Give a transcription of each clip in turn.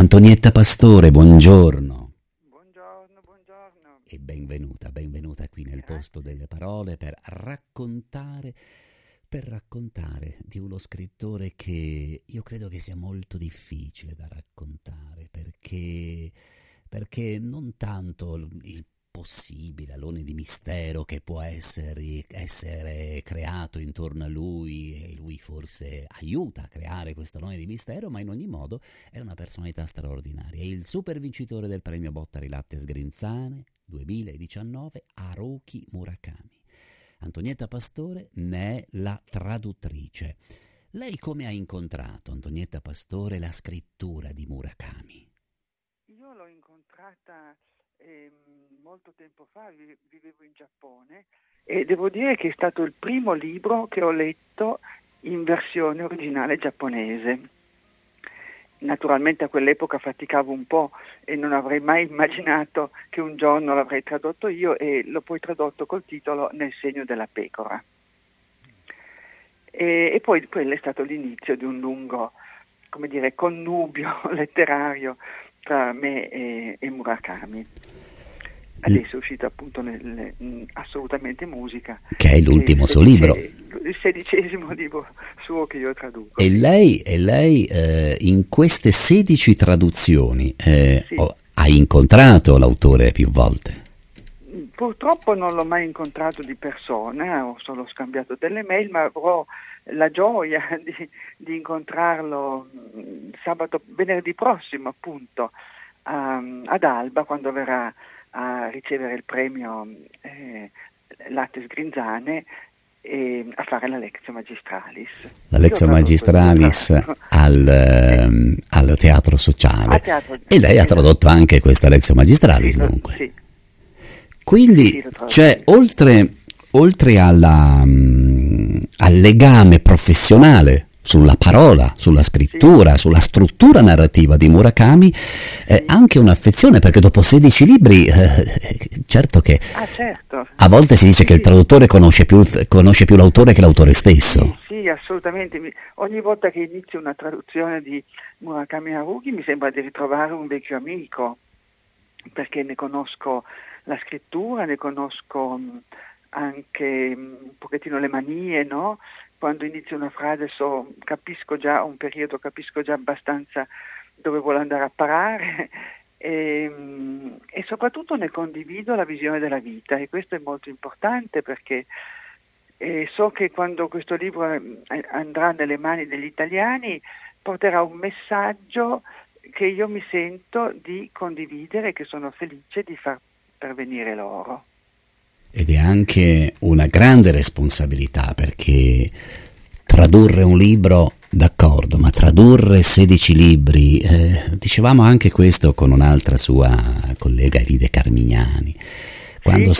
Antonietta Pastore, buongiorno. Buongiorno, buongiorno. E benvenuta qui nel posto delle parole per raccontare di uno scrittore che io credo che sia molto difficile da raccontare, perché non tanto il possibile alone di mistero che può essere creato intorno a lui, e lui forse aiuta a creare questo alone di mistero, ma in ogni modo è una personalità straordinaria. È il super vincitore del premio Bottari Latte Sgrinzane 2019, Haruki Murakami. Antonietta Pastore ne è la traduttrice. Lei come ha incontrato, Antonietta Pastore, la scrittura di Murakami? Io l'ho incontrata molto tempo fa, vivevo in Giappone e devo dire che è stato il primo libro che ho letto in versione originale giapponese. Naturalmente a quell'epoca faticavo un po' e non avrei mai immaginato che un giorno l'avrei tradotto io, e l'ho poi tradotto col titolo Nel segno della pecora. E poi quello è stato l'inizio di un lungo, come dire, connubio letterario tra me e Murakami. Adesso è uscito appunto assolutamente musica, che è l'ultimo suo libro. Il 16° libro suo che io traduco. E lei in queste 16 traduzioni Sì. ha incontrato l'autore più volte? Purtroppo non l'ho mai incontrato di persona, ho solo scambiato delle mail, ma avrò la gioia di incontrarlo venerdì prossimo appunto ad Alba, quando verrà a ricevere il premio Latte Sgrinzane e a fare la Lectio Magistralis. La Lectio Magistralis al Teatro Sociale. E lei ha tradotto anche questa Lectio Magistralis, sì, dunque. Sì. Quindi sì, c'è, oltre al legame professionale sulla parola, sulla scrittura, sulla struttura narrativa di Murakami, anche un'affezione, perché dopo 16 libri, certo che certo. a volte si dice che il traduttore conosce più l'autore che l'autore stesso. Sì, assolutamente. Ogni volta che inizio una traduzione di Murakami Haruki mi sembra di ritrovare un vecchio amico, perché ne conosco la scrittura, ne conosco anche un pochettino le manie, no? Quando inizio una frase capisco già abbastanza dove vuole andare a parare e soprattutto ne condivido la visione della vita, e questo è molto importante, perché so che quando questo libro andrà nelle mani degli italiani porterà un messaggio che io mi sento di condividere e che sono felice di far pervenire loro. Ed è anche una grande responsabilità, perché tradurre un libro, d'accordo, ma tradurre 16 libri, dicevamo anche questo con un'altra sua collega, Elide Carmignani, quando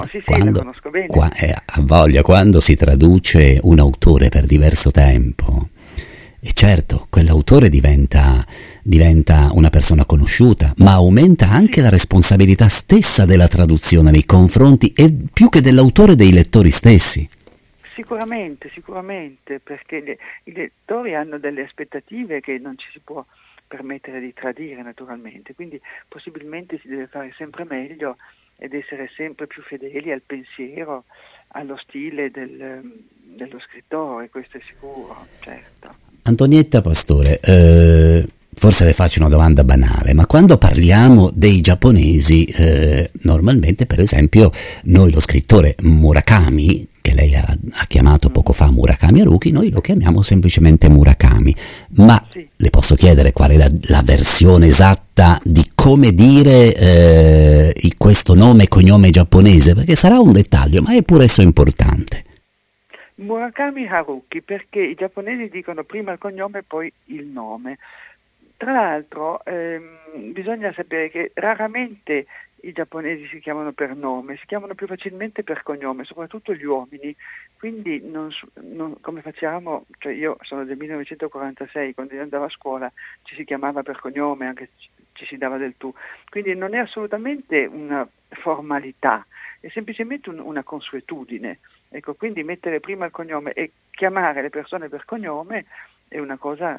quando si traduce un autore per diverso tempo, e certo, quell'autore diventa una persona conosciuta, ma aumenta anche la responsabilità stessa della traduzione nei confronti, e più che dell'autore, dei lettori stessi. Sicuramente, perché i lettori hanno delle aspettative che non ci si può permettere di tradire, naturalmente, quindi possibilmente si deve fare sempre meglio ed essere sempre più fedeli al pensiero, allo stile dello scrittore, questo è sicuro, certo. Antonietta Pastore, forse le faccio una domanda banale, ma quando parliamo dei giapponesi, normalmente, per esempio, noi lo scrittore Murakami, che lei ha chiamato poco fa Murakami Haruki, noi lo chiamiamo semplicemente Murakami, ma le posso chiedere qual è la versione esatta di come dire questo nome e cognome giapponese? Perché sarà un dettaglio, ma è pure esso importante. Murakami Haruki, perché i giapponesi dicono prima il cognome e poi il nome. Tra l'altro bisogna sapere che raramente i giapponesi si chiamano per nome, si chiamano più facilmente per cognome, soprattutto gli uomini. Quindi non come facciamo, cioè io sono del 1946, quando io andavo a scuola ci si chiamava per cognome, anche ci si dava del tu. Quindi non è assolutamente una formalità, è semplicemente una consuetudine. Ecco, quindi mettere prima il cognome e chiamare le persone per cognome è una cosa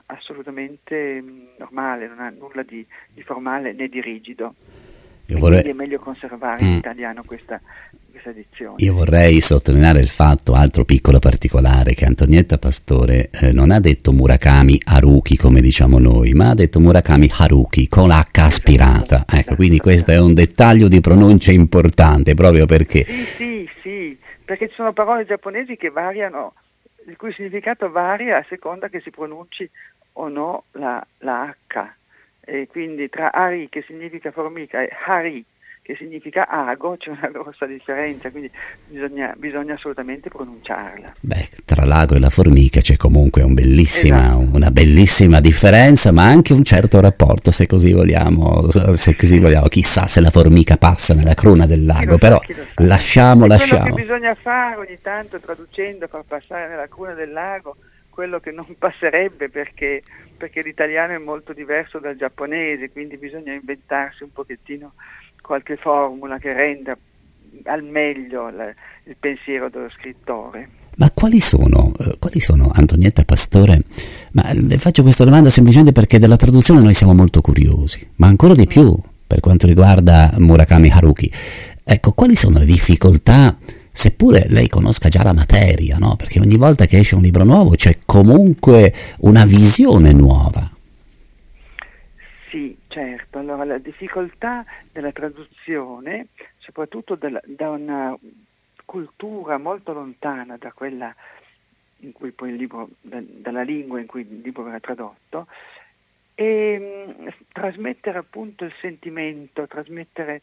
assolutamente normale, non ha nulla di formale né di rigido. Vorrei... Quindi è meglio conservare in italiano questa edizione. Io vorrei sottolineare il fatto, altro piccolo particolare, che Antonietta Pastore non ha detto Murakami Haruki come diciamo noi, ma ha detto Murakami Haruki con l'H aspirata. Ecco, quindi questo è un dettaglio di pronuncia importante, proprio perché... Sì, perché ci sono parole giapponesi che variano, il cui significato varia a seconda che si pronunci o no la H. E quindi tra Ari, che significa formica, e Hari, che significa ago, c'è una grossa differenza, quindi bisogna assolutamente pronunciarla. Beh, tra l'ago e la formica c'è comunque una Esatto. bellissima differenza, ma anche un certo rapporto, se così vogliamo, chissà se la formica passa nella cruna del lago, però Chi lo sa. lasciamo. Quello che bisogna fare ogni tanto traducendo, far passare nella cruna del lago quello che non passerebbe, perché l'italiano è molto diverso dal giapponese, quindi bisogna inventarsi un pochettino qualche formula che renda al meglio il pensiero dello scrittore. Ma quali sono, Antonietta Pastore? Ma le faccio questa domanda semplicemente perché della traduzione noi siamo molto curiosi, ma ancora di più per quanto riguarda Murakami Haruki. Ecco, quali sono le difficoltà, seppure lei conosca già la materia, no? Perché ogni volta che esce un libro nuovo c'è comunque una visione nuova. Sì, certo. Allora, la difficoltà della traduzione, soprattutto da una cultura molto lontana da quella in cui poi il libro, dalla lingua in cui il libro verrà tradotto, e trasmettere appunto il sentimento, trasmettere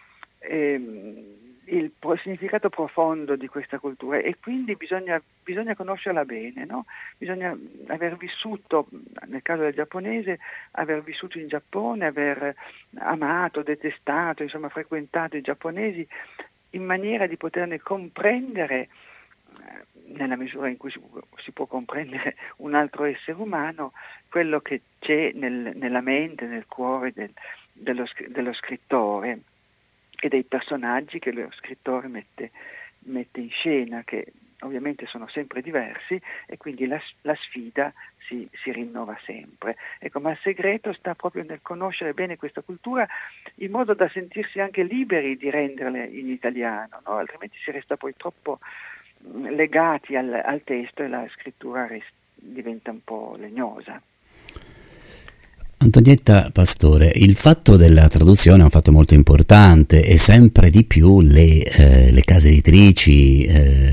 il significato profondo di questa cultura, e quindi bisogna conoscerla bene, no? Bisogna aver vissuto, nel caso del giapponese, aver vissuto in Giappone, aver amato, detestato, insomma frequentato i giapponesi in maniera di poterne comprendere, nella misura in cui si può comprendere un altro essere umano, quello che c'è nella mente, nel cuore dello scrittore e dei personaggi che lo scrittore mette in scena, che ovviamente sono sempre diversi, e quindi la sfida si rinnova sempre. Ecco, ma il segreto sta proprio nel conoscere bene questa cultura, in modo da sentirsi anche liberi di renderle in italiano, no? Altrimenti si resta poi troppo legati al testo e la scrittura diventa un po' legnosa. Antonietta Pastore, il fatto della traduzione è un fatto molto importante e sempre di più le case editrici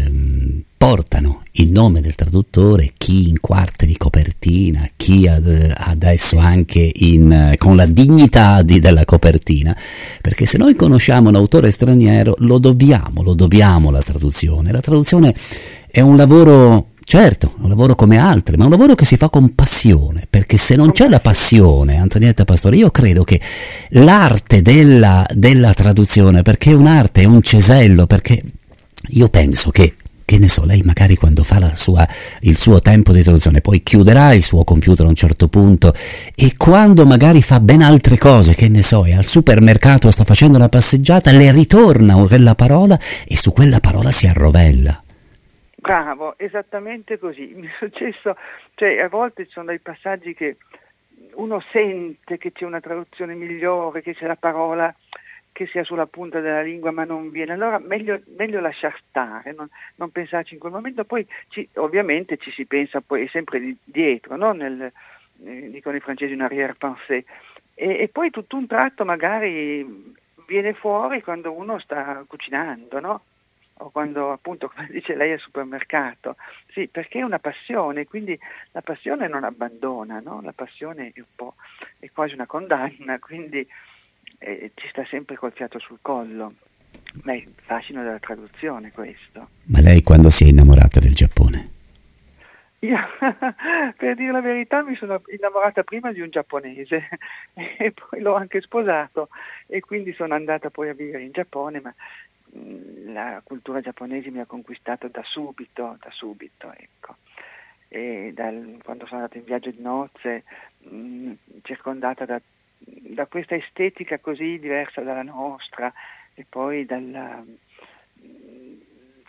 portano il nome del traduttore, chi in quarte di copertina, chi adesso anche con la dignità della copertina, perché se noi conosciamo un autore straniero lo dobbiamo alla traduzione. La traduzione è un lavoro... Certo, è un lavoro come altri, ma è un lavoro che si fa con passione, perché se non c'è la passione, Antonietta Pastore, io credo che l'arte della traduzione, perché è un'arte, è un cesello, perché io penso che ne so, lei magari quando fa il suo tempo di traduzione poi chiuderà il suo computer a un certo punto, e quando magari fa ben altre cose, che ne so, è al supermercato, sta facendo una passeggiata, le ritorna quella parola e su quella parola si arrovella. Bravo, esattamente così. Mi è successo, cioè a volte ci sono dei passaggi che uno sente che c'è una traduzione migliore, che c'è la parola che sia sulla punta della lingua ma non viene, allora meglio lasciar stare, non pensarci in quel momento. Poi ovviamente ci si pensa poi sempre dietro, no? Dicono i francesi un arrière-pensée, e poi tutto un tratto magari viene fuori quando uno sta cucinando, no? O quando, appunto, come dice lei, al supermercato. Sì, perché è una passione, quindi la passione non abbandona, no? La passione è quasi una condanna, quindi ci sta sempre col fiato sul collo. Beh, il fascino della traduzione questo. Ma lei quando si è innamorata del Giappone? Io, per dire la verità, mi sono innamorata prima di un giapponese e poi l'ho anche sposato, e quindi sono andata poi a vivere in Giappone, ma la cultura giapponese mi ha conquistato da subito, ecco. E quando sono andata in viaggio di nozze, circondata da questa estetica così diversa dalla nostra, e poi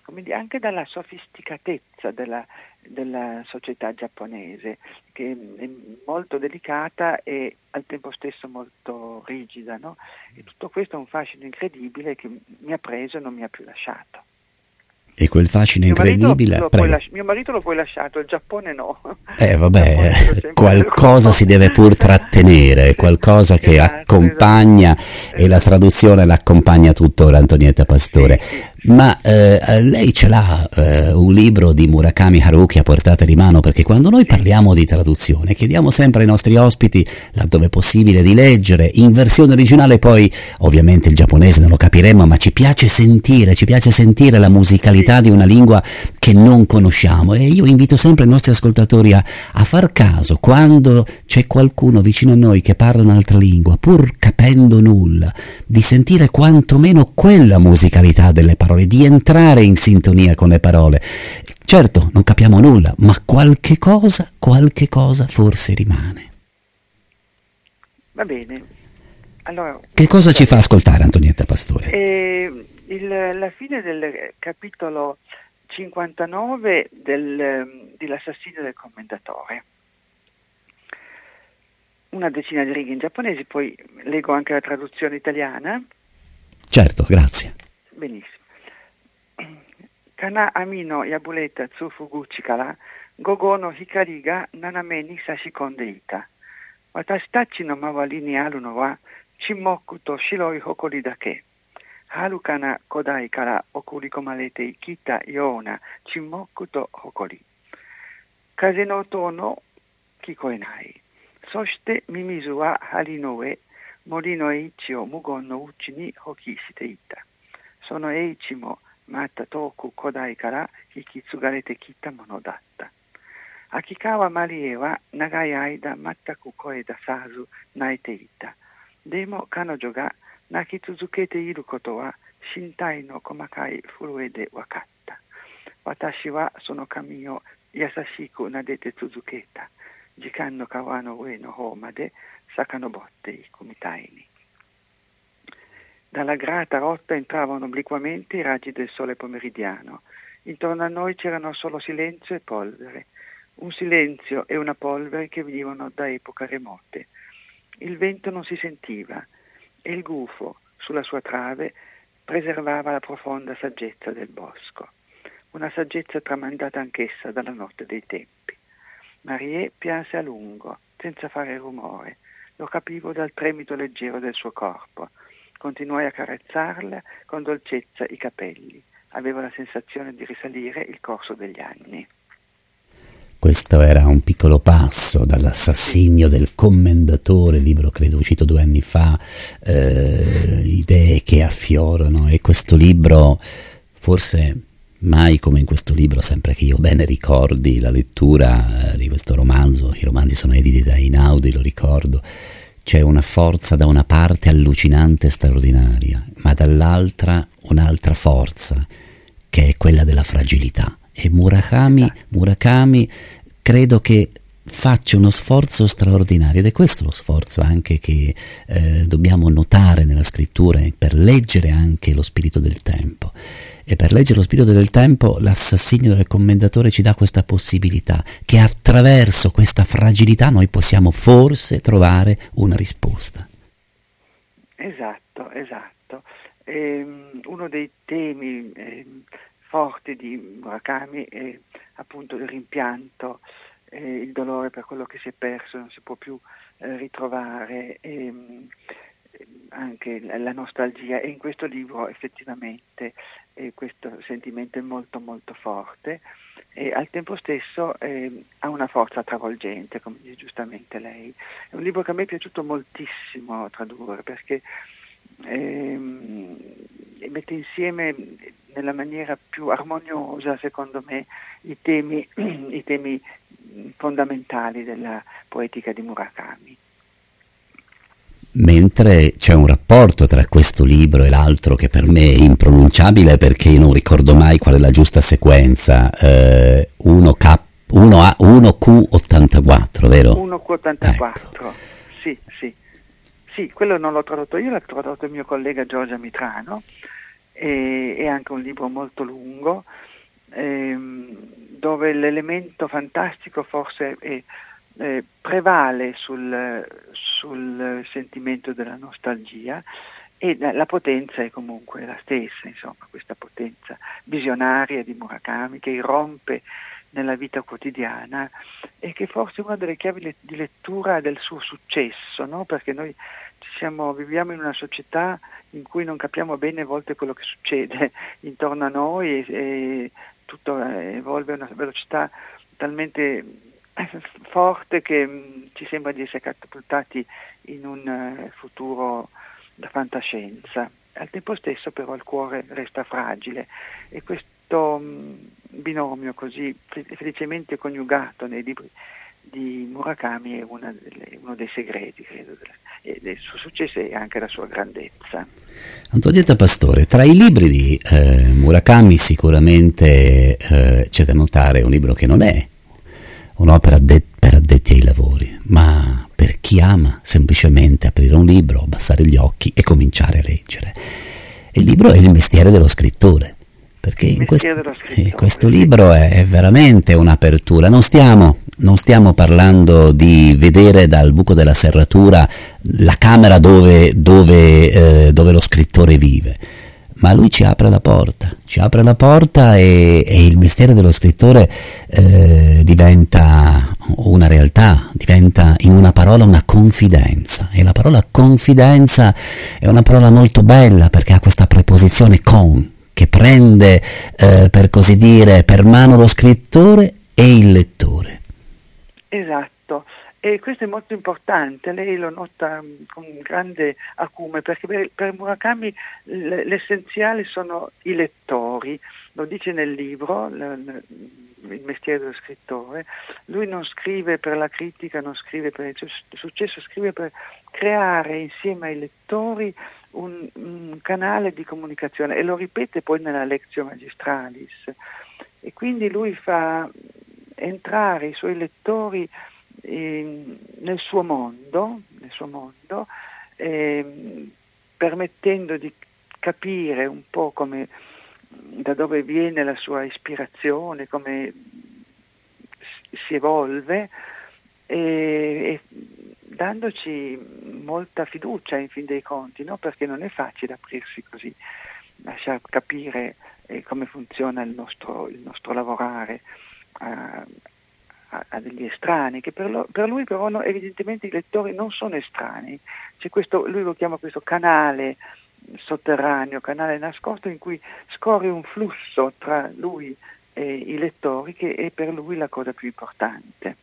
come dire, anche dalla sofisticatezza della società giapponese, che è molto delicata e al tempo stesso molto rigida, no? E tutto questo è un fascino incredibile che mi ha preso e non mi ha più lasciato. E quel fascino incredibile... Mio marito lo puoi lasciato, il Giappone no. Vabbè, qualcosa si deve pur trattenere, qualcosa che accompagna, e la traduzione l'accompagna tuttora, Antonietta Pastore. Sì. Ma lei ce l'ha un libro di Murakami Haruki a portata di mano? Perché quando noi parliamo di traduzione chiediamo sempre ai nostri ospiti, laddove è possibile, di leggere in versione originale. Poi ovviamente il giapponese non lo capiremo, ma ci piace sentire la musicalità di una lingua che non conosciamo, e io invito sempre i nostri ascoltatori a far caso quando c'è qualcuno vicino a noi che parla un'altra lingua, pur capendo nulla, di sentire quantomeno quella musicalità delle parole, di entrare in sintonia con le parole. Certo, non capiamo nulla, ma qualche cosa forse rimane. Va bene. Allora, che cosa ci fa ascoltare, Antonietta Pastore? La fine del capitolo 59 di L'assassinio del commendatore. Una decina di righe in giapponese, poi leggo anche la traduzione italiana. Certo, grazie. Benissimo. Kana ami no yabuleta tsufuguchi kara gogo no hikari ga naname ni sashikonde ita. Watashi tachi no mawari ni aru no wa chimoku to shiroi hokori dake. Haruka na kodai kara okurikomare kita yona chimoku to hokori. Kaze no oto no kikoenai. Soshite mimizu wa hari no ue mori no eichi o mugon no uchi ni hoki shite ita. Sono eichi mo mata toku kodai kara hikitsugarete kita mono datta. Akikawa Marie wa nagai aida mattaku koe dasazu naite ita. Demo kanojo ga nakitsuzukete iru koto wa shintai no komakai furue de wakatta. Watashi wa sono kami o yasashiku nadete tsuzuketa. Jikan no kawa no ue no hou made sakanobotte iku mitai ni. Dalla grata rotta entravano obliquamente i raggi del sole pomeridiano. Intorno a noi c'erano solo silenzio e polvere. Un silenzio e una polvere che venivano da epoche remote. Il vento non si sentiva e il gufo sulla sua trave preservava la profonda saggezza del bosco. Una saggezza tramandata anch'essa dalla notte dei tempi. Marie pianse a lungo, senza fare rumore. Lo capivo dal tremito leggero del suo corpo. Continuai a carezzarla con dolcezza i capelli. Avevo la sensazione di risalire il corso degli anni. Questo era un piccolo passo dall'assassinio del commendatore, libro credo uscito 2 anni fa, idee che affiorano, e questo libro, forse mai come in questo libro, sempre che io bene ricordi la lettura di questo romanzo, i romanzi sono editi da Einaudi, lo ricordo, c'è una forza da una parte allucinante e straordinaria, ma dall'altra un'altra forza, che è quella della fragilità. E Murakami credo che faccia uno sforzo straordinario, ed è questo lo sforzo anche che dobbiamo notare nella scrittura, per leggere anche lo spirito del tempo. E per leggere lo spirito del tempo, l'assassinio del commendatore ci dà questa possibilità, che attraverso questa fragilità noi possiamo forse trovare una risposta. Esatto. Uno dei temi forti di Murakami è appunto il rimpianto, il dolore per quello che si è perso, non si può più ritrovare, anche la nostalgia, e in questo libro effettivamente questo sentimento è molto molto forte, e al tempo stesso ha una forza travolgente, come dice giustamente lei. È un libro che a me è piaciuto moltissimo tradurre, perché mette insieme nella maniera più armoniosa, secondo me, i temi fondamentali della poetica di Murakami. Mentre c'è un rapporto tra questo libro e l'altro che per me è impronunciabile, perché io non ricordo mai qual è la giusta sequenza, 1Q84, vero? 1Q84, ecco. Sì, quello non l'ho tradotto io, l'ha tradotto il mio collega Giorgia Mitrano, è anche un libro molto lungo, dove l'elemento fantastico forse prevale sul sentimento della nostalgia, e la potenza è comunque la stessa, insomma, questa potenza visionaria di Murakami che irrompe nella vita quotidiana e che forse è una delle chiavi di lettura del suo successo, no? Perché noi viviamo in una società in cui non capiamo bene a volte quello che succede intorno a noi, e tutto evolve a una velocità talmente forte che ci sembra di essere catapultati in un futuro da fantascienza. Al tempo stesso però il cuore resta fragile, e questo binomio così felicemente coniugato nei libri di Murakami è uno dei segreti, credo, del suo successo e anche la sua grandezza. Antonietta Pastore, tra i libri di Murakami sicuramente c'è da notare un libro che non è un'opera per addetti ai lavori, ma per chi ama semplicemente aprire un libro, abbassare gli occhi e cominciare a leggere. Il libro è Il mestiere dello scrittore, perché in questo libro è veramente un'apertura. Non stiamo parlando di vedere dal buco della serratura la camera dove lo scrittore vive, ma lui ci apre la porta e il mestiere dello scrittore diventa una realtà, diventa in una parola una confidenza, e la parola confidenza è una parola molto bella perché ha questa preposizione con, che prende per così dire per mano lo scrittore e il lettore. Esatto, e questo è molto importante, lei lo nota con grande acume, perché per Murakami l'essenziale sono i lettori, lo dice nel libro, Il mestiere dello scrittore. Lui non scrive per la critica, non scrive per il successo, scrive per creare insieme ai lettori un canale di comunicazione, e lo ripete poi nella Lectio Magistralis, e quindi lui fa entrare i suoi lettori nel suo mondo, permettendo di capire un po' come, da dove viene la sua ispirazione, come si evolve, e dandoci molta fiducia in fin dei conti, no? Perché non è facile aprirsi così, lasciar capire come funziona il nostro lavorare a degli estranei, che per lui però evidentemente i lettori non sono estranei. C'è lui lo chiama questo canale sotterraneo, canale nascosto, in cui scorre un flusso tra lui e i lettori, che è per lui la cosa più importante.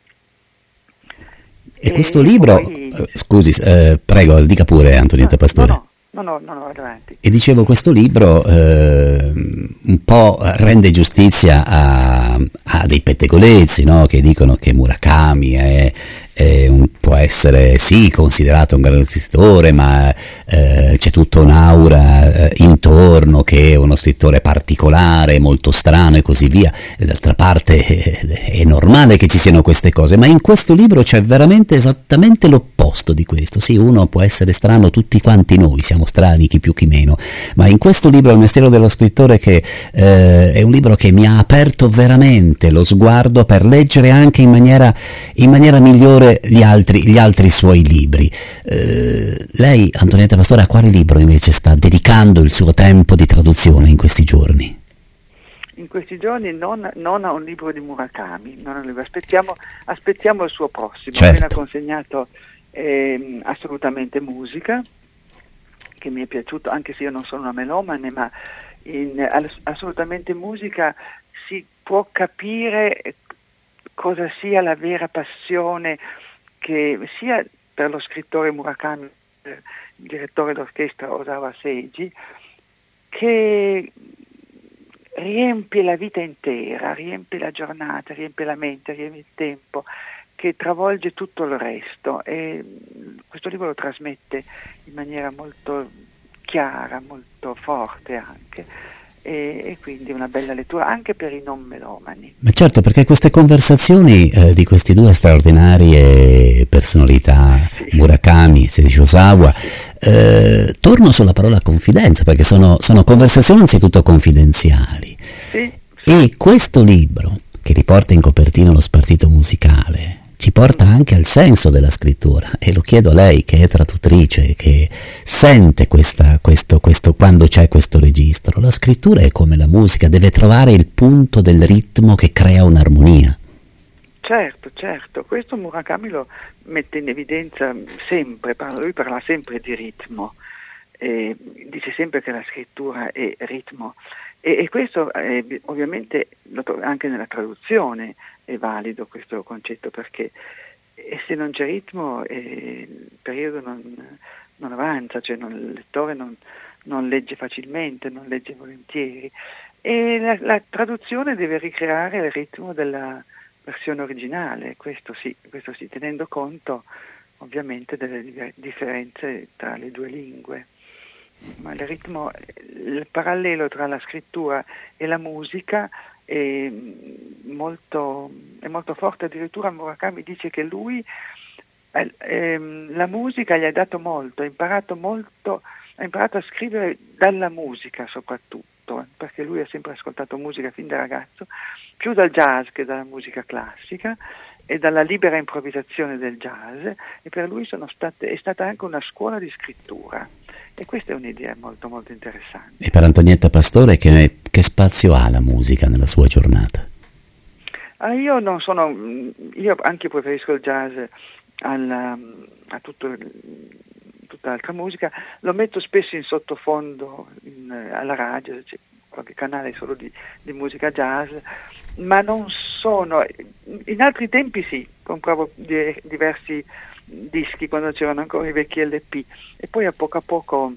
E questo libro, poi... scusi, prego, dica pure Antonietta Pastore. No, avanti. E dicevo, questo libro un po' rende giustizia a dei pettegolezzi, no? Che dicono che Murakami può essere sì considerato un grande scrittore, ma c'è tutta un'aura intorno, che è uno scrittore particolare, molto strano e così via. D'altra parte è normale che ci siano queste cose, ma in questo libro c'è veramente esattamente l'opposto di questo. Sì, uno può essere strano, tutti quanti noi siamo strani, chi più chi meno, ma in questo libro Il mestiere dello scrittore, che è un libro che mi ha aperto veramente lo sguardo per leggere anche in maniera migliore gli altri suoi libri. Lei, Antonietta Pastore, a quale libro invece sta dedicando il suo tempo di traduzione in questi giorni? In questi giorni non a un libro di Murakami, aspettiamo il suo prossimo. Certo. Appena consegnato assolutamente musica, che mi è piaciuto, anche se io non sono una melomane, ma assolutamente musica si può capire cosa sia la vera passione, che sia per lo scrittore Murakami, il direttore d'orchestra Osawa Seiji, che riempie la vita intera, riempie la giornata, riempie la mente, riempie il tempo, che travolge tutto il resto, e questo libro lo trasmette in maniera molto chiara, molto forte anche, e quindi una bella lettura anche per i non melomani. Ma certo, perché queste conversazioni di questi due straordinarie personalità, sì, Murakami e Seiji Osawa, Torno sulla parola confidenza, perché sono conversazioni anzitutto confidenziali. Sì. E questo libro, che riporta in copertina lo spartito musicale, ci porta anche al senso della scrittura, e lo chiedo a lei che è traduttrice, che sente questo quando c'è questo registro. La scrittura è come la musica, deve trovare il punto del ritmo che crea un'armonia. Certo, questo Murakami lo mette in evidenza sempre, lui parla sempre di ritmo, dice sempre che la scrittura è ritmo, e questo ovviamente anche nella traduzione è valido questo concetto, perché se non c'è ritmo il periodo non avanza, cioè il lettore non legge facilmente, non legge volentieri, e la traduzione deve ricreare il ritmo della versione originale, questo sì, tenendo conto ovviamente delle differenze tra le due lingue. Ma il parallelo tra la scrittura e la musica è molto forte. Addirittura Murakami dice che lui la musica gli ha dato molto, ha imparato a scrivere dalla musica soprattutto, perché lui ha sempre ascoltato musica fin da ragazzo, più dal jazz che dalla musica classica e dalla libera improvvisazione del jazz, e per lui è stata anche una scuola di scrittura, e questa è un'idea molto molto interessante. E per Antonietta Pastore che spazio ha la musica nella sua giornata? Io anche preferisco il jazz a tutta altra musica, lo metto spesso in sottofondo alla radio, c'è qualche canale solo di musica jazz, ma non sono, in altri tempi sì, compravo diversi dischi quando c'erano ancora i vecchi LP, e poi a poco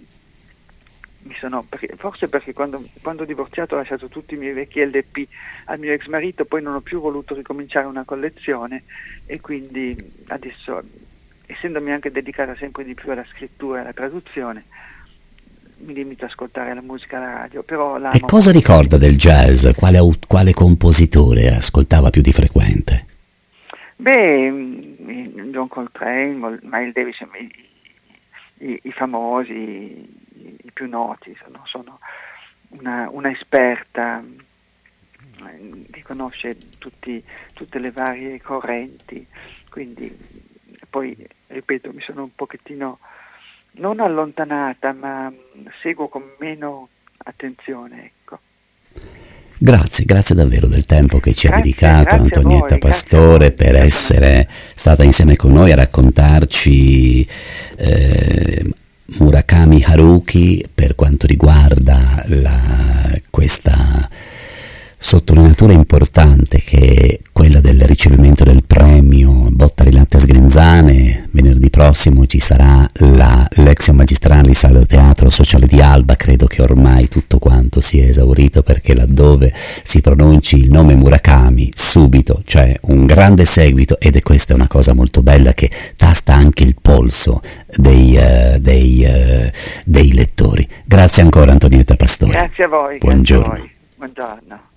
forse perché quando ho divorziato ho lasciato tutti i miei vecchi LP al mio ex marito, poi non ho più voluto ricominciare una collezione, e quindi adesso, essendomi anche dedicata sempre di più alla scrittura e alla traduzione, mi limito ad ascoltare la musica alla radio. Però e cosa ricorda del jazz? Quale compositore ascoltava più di frequente? John Coltrane, Miles Davis, i famosi, i più noti. Sono una esperta che conosce tutte le varie correnti, quindi poi, ripeto, mi sono un pochettino non allontanata, ma seguo con meno attenzione, ecco. Grazie davvero del tempo che ci ha dedicato Antonietta Pastore, per essere stata insieme con noi a raccontarci Murakami Haruki per quanto riguarda questa sottolineatura importante che è quella del ricevimento del premio Bottari Latte Sgrenzane. Venerdì prossimo ci sarà la Lectio Magistralis al Teatro Sociale di Alba. Credo che ormai tutto quanto sia esaurito, perché laddove si pronunci il nome Murakami subito c'è un grande seguito, ed è questa una cosa molto bella che tasta anche il polso dei lettori. Grazie ancora Antonietta Pastore. Grazie a voi. Buongiorno. Grazie a voi. Buongiorno.